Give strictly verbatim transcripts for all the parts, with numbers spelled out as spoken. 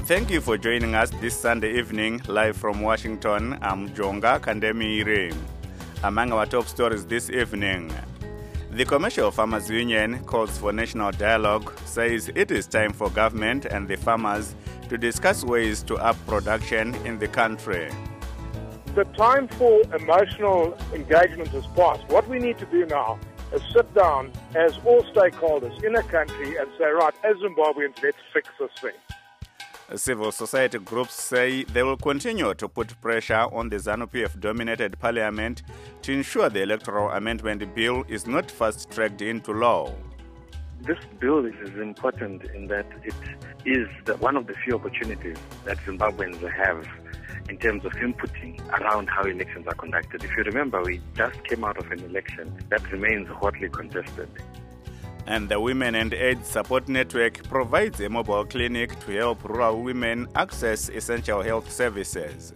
Thank you for joining us this Sunday evening, live from Washington. I'm Jonga Kandemire. Among our top stories this evening, the Commercial Farmers Union calls for national dialogue, says it is time for government and the farmers to discuss ways to up production in the country. The time for emotional engagement has passed. What we need to do now is sit down as all stakeholders in a country and say, right, as Zimbabweans, let's fix this thing. Civil society groups say they will continue to put pressure on the ZANU-P F-dominated parliament to ensure the electoral amendment bill is not fast-tracked into law. This bill is important in that it is the, one of the few opportunities that Zimbabweans have in terms of inputting around how elections are conducted. If you remember, we just came out of an election that remains hotly contested. And the Women and AIDS Support Network provides a mobile clinic to help rural women access essential health services.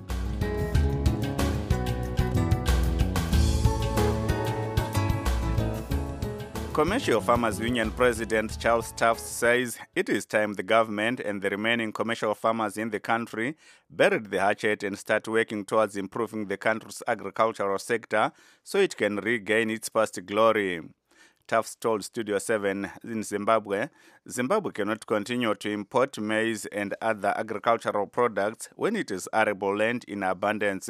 Commercial Farmers Union President Charles Tufts says it is time the government and the remaining commercial farmers in the country buried the hatchet and start working towards improving the country's agricultural sector so it can regain its past glory. Tufts told Studio seven in Zimbabwe, Zimbabwe cannot continue to import maize and other agricultural products when it is arable land in abundance.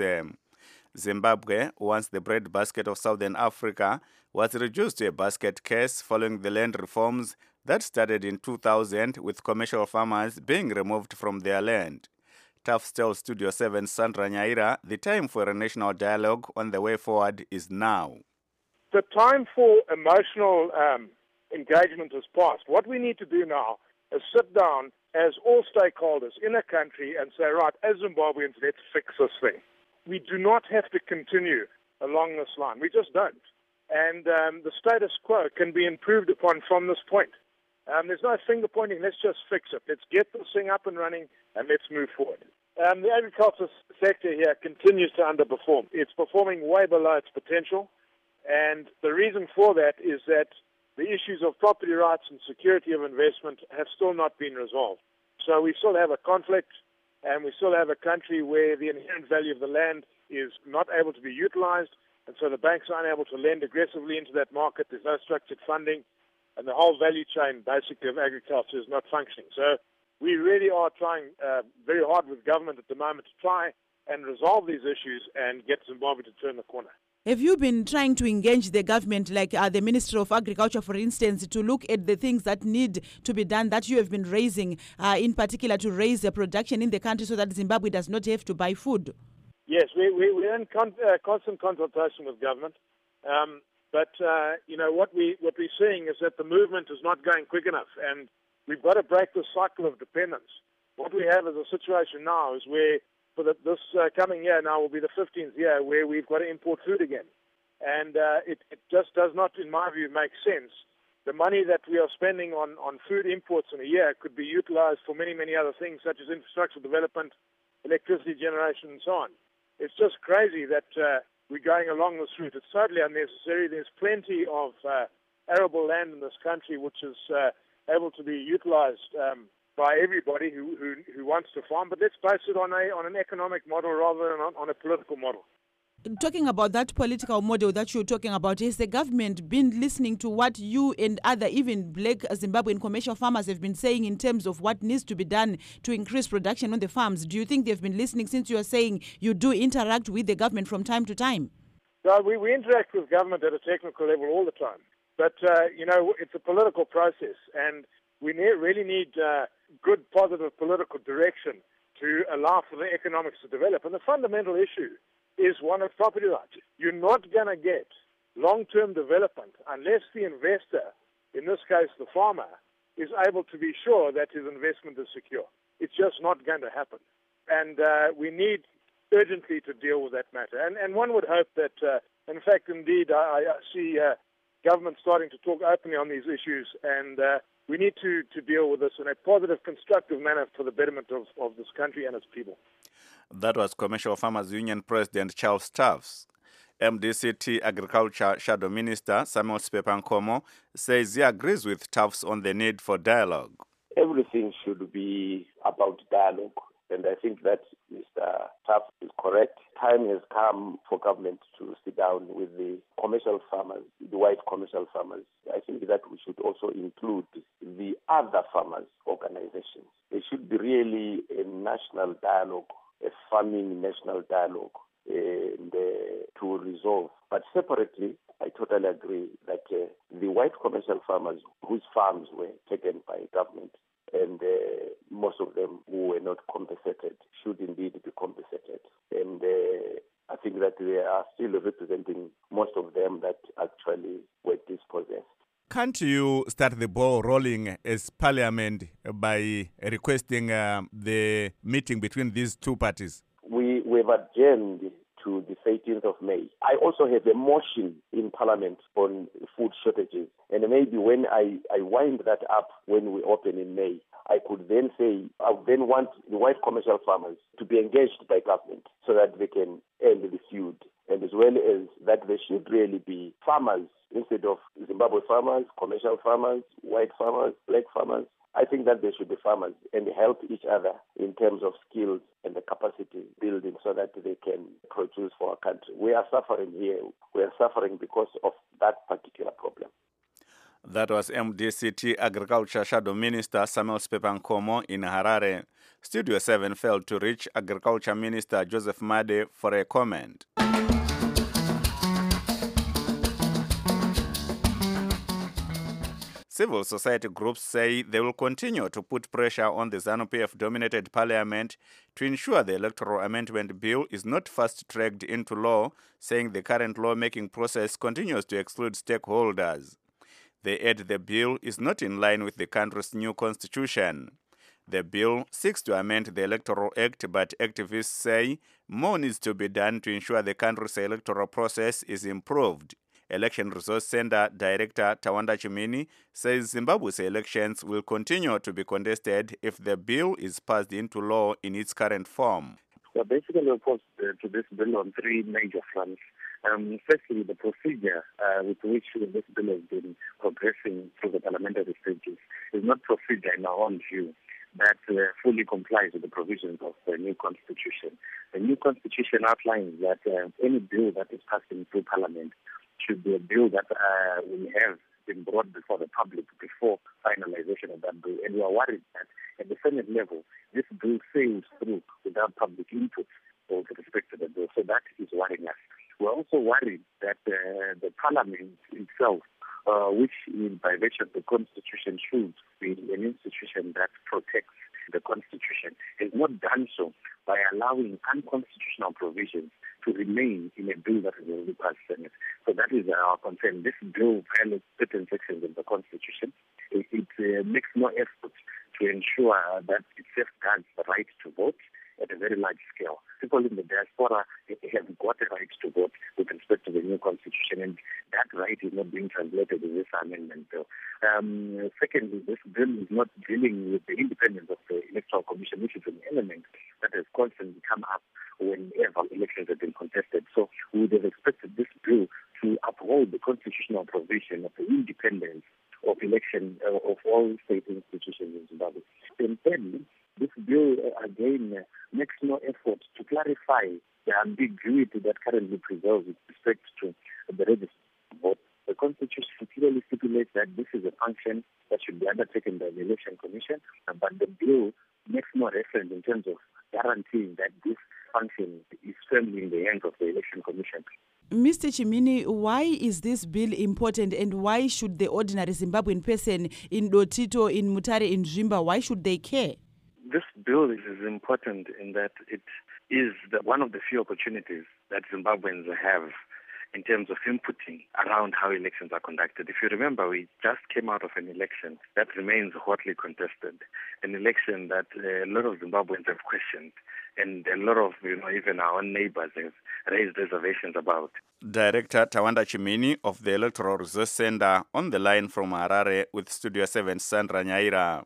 Zimbabwe, once the breadbasket of Southern Africa, was reduced to a basket case following the land reforms that started in two thousand, with commercial farmers being removed from their land. Tufts tells Studio seven's Sandra Nyaira the time for a national dialogue on the way forward is now. The time for emotional um, engagement has passed. What we need to do now is sit down as all stakeholders in a country and say, right, as Zimbabweans, let's fix this thing. We do not have to continue along this line. We just don't. And um, the status quo can be improved upon from this point. Um, there's no finger pointing. Let's just fix it. Let's get this thing up and running and let's move forward. Um, the agriculture sector here continues to underperform. It's performing way below its potential. And the reason for that is that the issues of property rights and security of investment have still not been resolved. So we still have a conflict, and we still have a country where the inherent value of the land is not able to be utilized, and so the banks are unable to lend aggressively into that market. There's no structured funding, and the whole value chain, basically, of agriculture is not functioning. So we really are trying uh, very hard with government at the moment to try and resolve these issues and get Zimbabwe to turn the corner. Have you been trying to engage the government, like uh, the Minister of Agriculture, for instance, to look at the things that need to be done that you have been raising, uh, in particular to raise the production in the country so that Zimbabwe does not have to buy food? Yes, we, we, we're in con- uh, constant consultation with government. Um, but, uh, you know, what, we, what we're seeing is that the movement is not going quick enough, and we've got to break the cycle of dependence. What we have is a situation now is where for the, this uh, coming year now will be the fifteenth year where we've got to import food again. And uh, it, it just does not, in my view, make sense. The money that we are spending on, on food imports in a year could be utilized for many, many other things, such as infrastructure development, electricity generation, and so on. It's just crazy that uh, we're going along this route. It's totally unnecessary. There's plenty of uh, arable land in this country which is uh, able to be utilized um, by everybody who, who who wants to farm, but let's base it on a on an economic model rather than on, on a political model. Talking about that political model that you're talking about, has the government been listening to what you and other, even black Zimbabwean commercial farmers have been saying in terms of what needs to be done to increase production on the farms? Do you think they've been listening, since you are saying you do interact with the government from time to time? No, we, we interact with government at a technical level all the time. But, uh, you know, it's a political process, and we ne- really need uh, good, positive political direction to allow for the economics to develop. And the fundamental issue is one of property rights. You're not going to get long-term development unless the investor, in this case the farmer, is able to be sure that his investment is secure. It's just not going to happen. And uh, we need urgently to deal with that matter. And, and one would hope that, uh, in fact, indeed, I, I see uh, government starting to talk openly on these issues, and uh, we need to, to deal with this in a positive, constructive manner for the betterment of, of this country and its people. That was Commercial Farmers Union President Charles Tufts. M D C T Agriculture Shadow Minister Samuel Sipepa Nkomo says he agrees with Tufts on the need for dialogue. everything should be about dialogue. And I think that Mister Taft is correct. Time has come for government to sit down with the commercial farmers, the white commercial farmers. I think that we should also include the other farmers' organizations. There should be really a national dialogue, a farming national dialogue, and uh, to resolve. But separately, I totally agree that uh, the white commercial farmers whose farms were taken by government, and uh, most of them who were not compensated should indeed be compensated. And uh, I think that they are still representing most of them that actually were dispossessed. Can't you start the ball rolling as Parliament by requesting uh, the meeting between these two parties? We, we've adjourned to the thirteenth of May. I also have a motion in Parliament on food shortages. And maybe when I, I wind that up when we open in May, I could then say, I would then want the white commercial farmers to be engaged by government so that they can end the feud. And as well as that there should really be farmers instead of Zimbabwe farmers, commercial farmers, white farmers, black farmers. I think that there should be farmers and help each other in terms of skills and the capacity building so that they can produce for our country. We are suffering here. We are suffering because of that particular problem. That was M D C T Agriculture Shadow Minister Samuel Sepepa Nkomo in Harare. Studio seven failed to reach Agriculture Minister Joseph Made for a comment. Civil society groups say they will continue to put pressure on the ZANU-P F-dominated parliament to ensure the electoral amendment bill is not fast-tracked into law, saying the current lawmaking process continues to exclude stakeholders. They add the bill is not in line with the country's new constitution. The bill seeks to amend the Electoral Act, but activists say more needs to be done to ensure the country's electoral process is improved. Election Resource Center Director Tawanda Chimini says Zimbabwe's elections will continue to be contested if the bill is passed into law in its current form. We're basically opposed uh, to this bill on three major fronts. Um, firstly, the procedure uh, with which this bill has been progressing through the parliamentary stages is not procedure in our own view that uh, fully complies with the provisions of the new constitution. The new constitution outlines that uh, any bill that is passed through parliament should be a bill that uh, will have been brought before the public before finalization of that bill. And we are worried that at the Senate level, this bill sails through without public input with respect to the bill. So that is worrying us. We're also worried that uh, the parliament itself, uh, which is by virtue of the constitution should be an institution that protects the constitution, has not done so by allowing unconstitutional provisions to remain in a bill that is already passed Senate. So that is our concern. This bill violates certain sections of the Constitution. It, it uh, makes no effort to ensure that it safeguards the right to vote at a very large scale. People in the diaspora have got a right to vote with respect to the new Constitution, and that right is not being translated in this amendment bill. Um, secondly, this bill is not dealing with the independence of the Electoral Commission, which is an element that has constantly come up whenever elections have been contested. So we would have expected this bill to uphold the constitutional provision of the independence of election uh, of all state institutions in Zimbabwe. And thirdly, this bill uh, again uh, makes no effort to clarify the ambiguity that currently prevails with respect to the registered vote. The Constitution clearly stipulates that this is a function that should be undertaken by the Election Commission, uh, but the bill makes no reference in terms of guaranteeing that this function is firmly in the hands of the Election Commission. Mister Chimini, why is this bill important, and why should the ordinary Zimbabwean person in Dotito, in Mutare, in Zvimba, why should they care? This bill is important in that it is the, one of the few opportunities that Zimbabweans have in terms of inputting around how elections are conducted. If you remember, we just came out of an election that remains hotly contested, an election that uh, a lot of Zimbabweans have questioned, and a lot of, you know, even our own neighbors have raised reservations about. Director Tawanda Chimini of the Electoral Resource Center on the line from Harare with Studio seven Sandra Nyaira.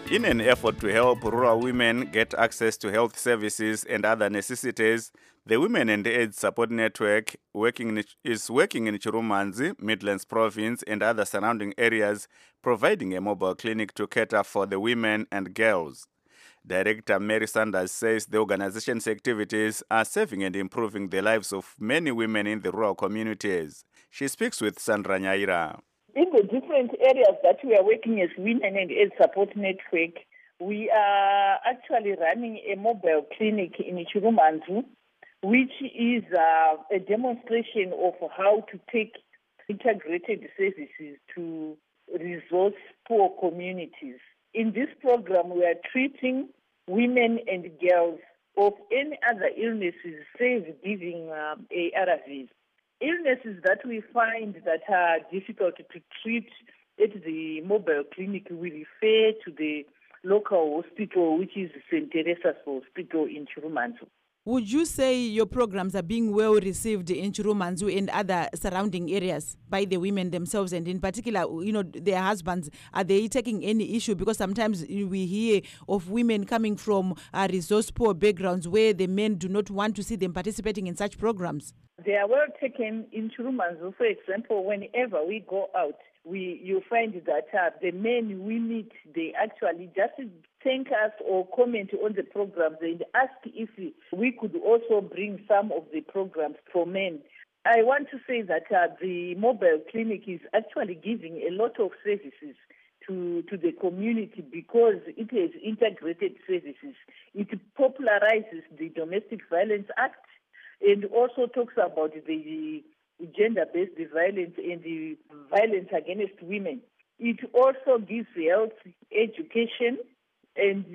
In an effort to help rural women get access to health services and other necessities, the Women and AIDS Support Network working in, is working in Chirumanzi, Midlands Province, and other surrounding areas, providing a mobile clinic to cater for the women and girls. Director Mary Sanders says the organization's activities are saving and improving the lives of many women in the rural communities. She speaks with Sandra Nyaira. In the different areas that we are working as Women and AIDS Support Network, we are actually running a mobile clinic in Chirumanzi, which is uh, a demonstration of how to take integrated services to resource-poor communities. In this program, we are treating women and girls of any other illnesses, save giving um, A R Vs. Illnesses that we find that are difficult to treat at the mobile clinic, we refer to the local hospital, which is Saint Teresa's Hospital in Chirumanzi. Would you say your programs are being well received in Chirumanzi and other surrounding areas by the women themselves, and in particular, you know, their husbands? Are they taking any issue? Because sometimes we hear of women coming from uh, resource-poor backgrounds where the men do not want to see them participating in such programs. They are well taken in Chirumanzi. For example, whenever we go out, we you find that uh, the men we meet, they actually just thank us or comment on the programs and ask if we, we could also bring some of the programs for men. I want to say that uh, the mobile clinic is actually giving a lot of services to, to the community because it has integrated services. It popularizes the Domestic Violence Act and also talks about the gender-based violence and the violence against women. It also gives health, education, and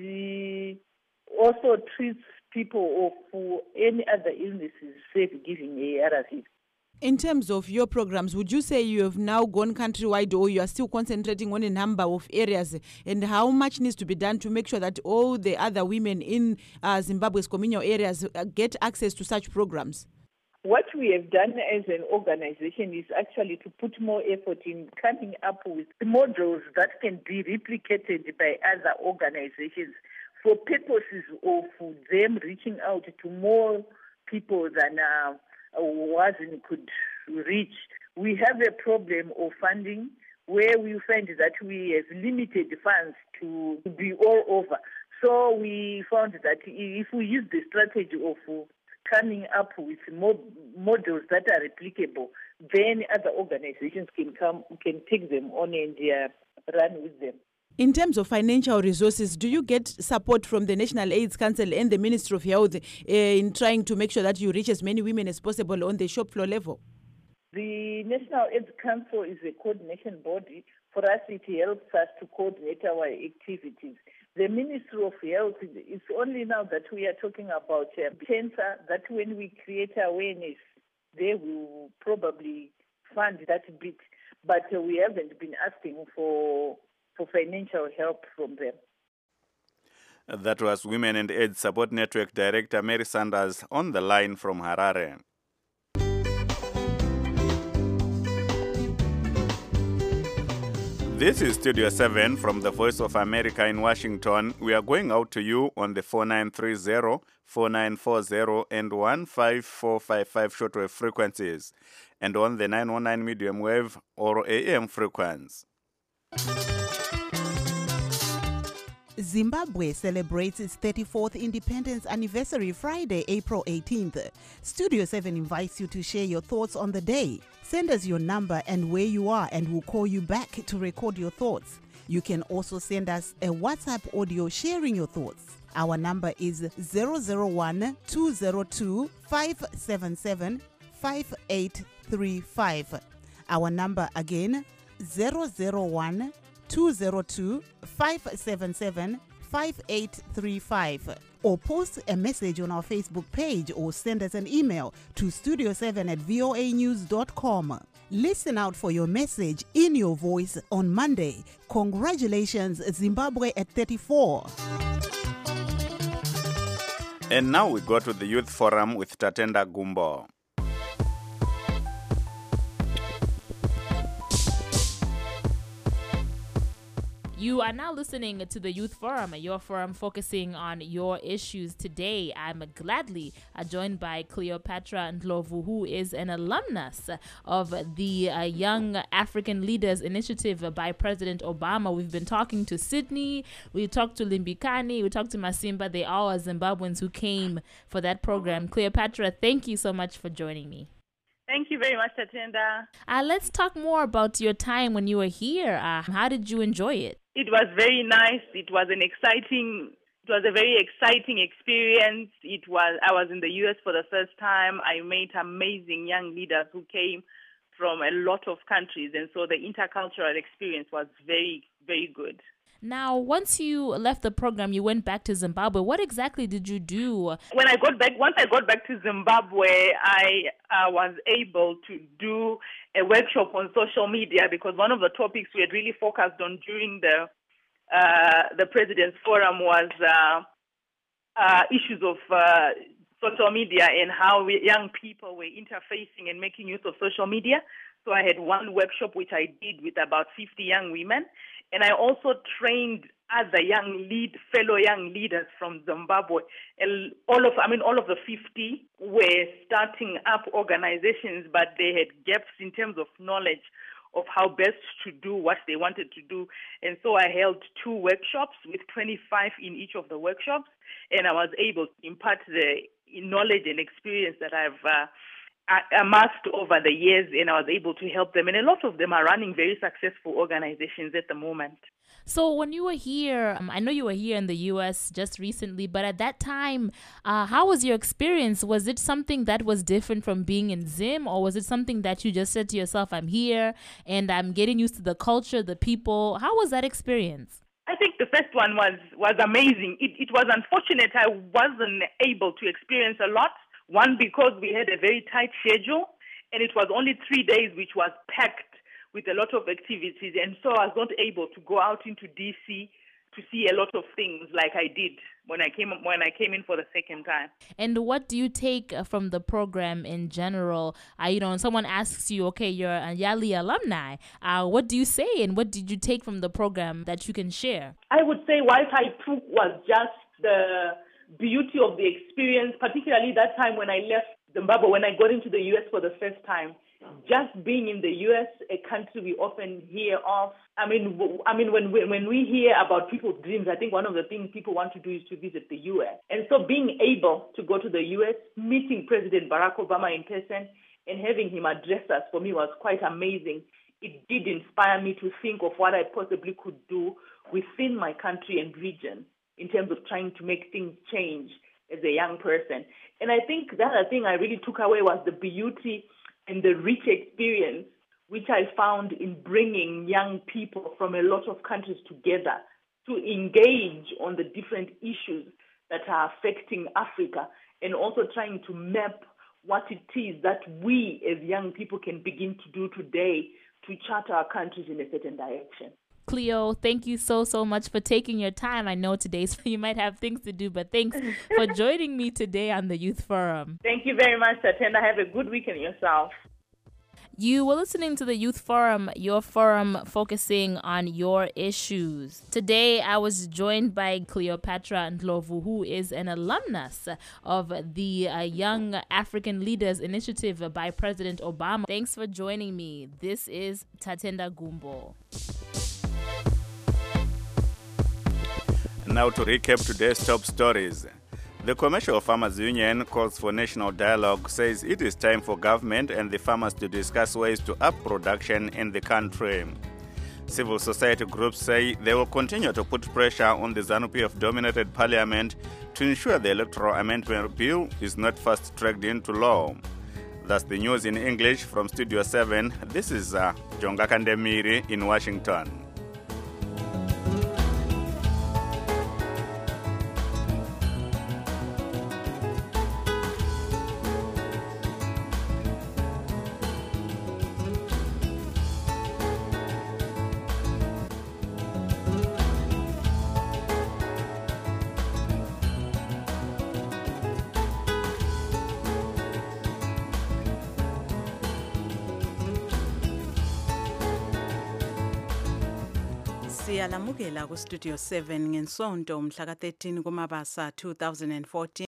uh, also treats people of any other illnesses, save giving A R Vs. In terms of your programs, would you say you have now gone countrywide, or you are still concentrating on a number of areas? And how much needs to be done to make sure that all the other women in uh, Zimbabwe's communal areas get access to such programs? What we have done as an organization is actually to put more effort in coming up with models that can be replicated by other organizations for purposes of them reaching out to more people than uh, WASN could reach. We have a problem of funding where we find that we have limited funds to be all over. So we found that if we use the strategy of coming up with more models that are replicable, then other organizations can come, can take them on and uh, run with them. In terms of financial resources, do you get support from the National AIDS Council and the Ministry of Health uh, in trying to make sure that you reach as many women as possible on the shop floor level? The National AIDS Council is a coordination body. For us, it helps us to coordinate our activities. The Ministry of Health, it's only now that we are talking about uh, cancer, that when we create awareness, they will probably fund that bit. But uh, we haven't been asking for, for financial help from them. That was Women and AIDS Support Network Director Mary Sanders on the line from Harare. This is Studio seven from the Voice of America in Washington. We are going out to you on the four nine three zero, four nine four zero and one five four five five shortwave frequencies, and on the nine one nine medium wave or A M frequency. Zimbabwe celebrates its thirty-fourth independence anniversary Friday, April eighteenth. Studio seven invites you to share your thoughts on the day. Send us your number and where you are, and we'll call you back to record your thoughts. You can also send us a WhatsApp audio sharing your thoughts. Our number is zero zero one, two zero two, five seven seven, five eight three five. Our number again, zero zero one, two zero two, five seven seven, five eight three five. Or post a message on our Facebook page or send us an email to studio seven at voa news dot com. Listen out for your message in your voice on Monday. Congratulations, Zimbabwe at thirty-four. And now we go to the Youth Forum with Tatenda Gumbo. You are now listening to the Youth Forum, your forum focusing on your issues. Today, I'm gladly joined by Cleopatra Ndlovu, who is an alumnus of the uh, Young African Leaders Initiative by President Obama. We've been talking to Sydney, we talked to Limbikani, we talked to Masimba. They all are Zimbabweans who came for that program. Cleopatra, thank you so much for joining me. Thank you very much, Tatenda. Uh, let's talk more about your time when you were here. Uh, how did you enjoy it? It was very nice. It was an exciting, it was a very exciting experience. It was, I was in the U S for the first time. I met amazing young leaders who came from a lot of countries. And so the intercultural experience was very, very good. Now, once you left the program, you went back to Zimbabwe. What exactly did you do? When I got back, once I got back to Zimbabwe, I uh, was able to do a workshop on social media, because one of the topics we had really focused on during the uh, the President's Forum was uh, uh, issues of uh, social media and how we, young people were interfacing and making use of social media. So I had one workshop which I did with about fifty young women. And I also trained other young lead, fellow young leaders from Zimbabwe. And all of, I mean, all of the fifty were starting up organizations, but they had gaps in terms of knowledge of how best to do what they wanted to do. And so I held two workshops with twenty-five in each of the workshops, and I was able to impart the knowledge and experience that I've uh, amassed over the years, and I was able to help them. And a lot of them are running very successful organizations at the moment. So when you were here, um, I know you were here in the U S just recently, but at that time, uh, how was your experience? Was it something that was different from being in Zim, or was it something that you just said to yourself, I'm here and I'm getting used to the culture, the people? How was that experience? I think the first one was, was amazing. It, it was unfortunate I wasn't able to experience a lot. One, because we had a very tight schedule, and it was only three days which was packed with a lot of activities, and so I was not able to go out into D C to see a lot of things like I did when I came when I came in for the second time. And what do you take from the program in general? Uh, you know, when someone asks you, okay, you're a YALI alumni, uh, what do you say, and what did you take from the program that you can share? I would say what I took was just the beauty of the experience, particularly that time when I left Zimbabwe, when I got into the U S for the first time. Just being in the U S, a country we often hear of. I mean, I mean, when we, when we hear about people's dreams, I think one of the things people want to do is to visit the U S. And so being able to go to the U S, meeting President Barack Obama in person, and having him address us, for me, was quite amazing. It did inspire me to think of what I possibly could do within my country and region in terms of trying to make things change as a young person. And I think the other thing I really took away was the beauty and the rich experience which I found in bringing young people from a lot of countries together to engage on the different issues that are affecting Africa, and also trying to map what it is that we as young people can begin to do today to chart our countries in a certain direction. Cleo, thank you so, so much for taking your time. I know today, so you might have things to do, but thanks for joining me today on the Youth Forum. Thank you very much, Tatenda. Have a good weekend yourself. You were listening to the Youth Forum, your forum focusing on your issues. Today, I was joined by Cleopatra Ndlovu, who is an alumnus of the uh, Young African Leaders Initiative by President Obama. Thanks for joining me. This is Tatenda Gumbo. Now to recap today's top stories. The Commercial Farmers Union calls for national dialogue, says it is time for government and the farmers to discuss ways to up production in the country. Civil society groups say they will continue to put pressure on the ZANU-P F-dominated parliament to ensure the electoral amendment bill is not fast-tracked into law. That's the news in English from Studio seven. This is uh, Jonga Kandemiri in Washington. Siyalamukela ku Studio seven ngensonto mhla ka thirteen kuMabasa two thousand fourteen.